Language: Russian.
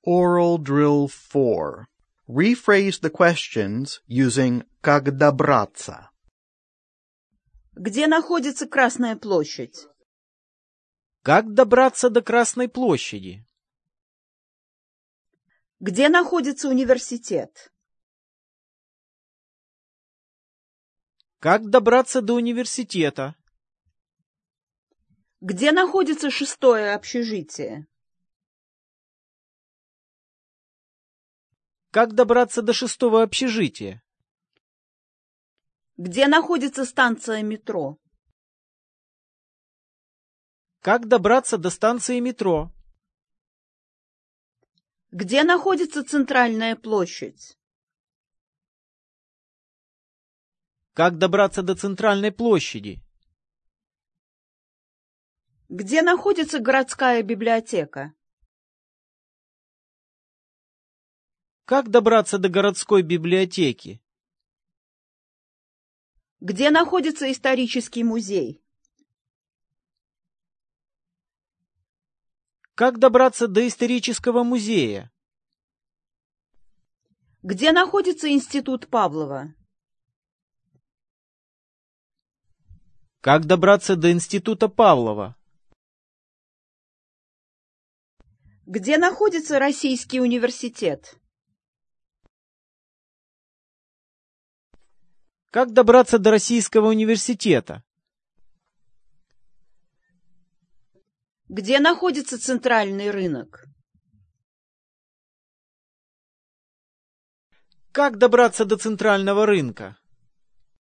Oral Drill 4. Rephrase the questions using «как добраться». Где находится Красная площадь? Как добраться до Красной площади? Где находится университет? Как добраться до университета? Где находится 6-е общежитие? Как добраться до 6-го общежития? Где находится станция метро? Как добраться до станции метро? Где находится Центральная площадь? Как добраться до Центральной площади? Где находится городская библиотека? Как добраться до городской библиотеки? Где находится исторический музей? Как добраться до исторического музея? Где находится институт Павлова? Как добраться до института Павлова? Где находится Российский университет? Как добраться до Российского университета? Где находится Центральный рынок? Как добраться до Центрального рынка?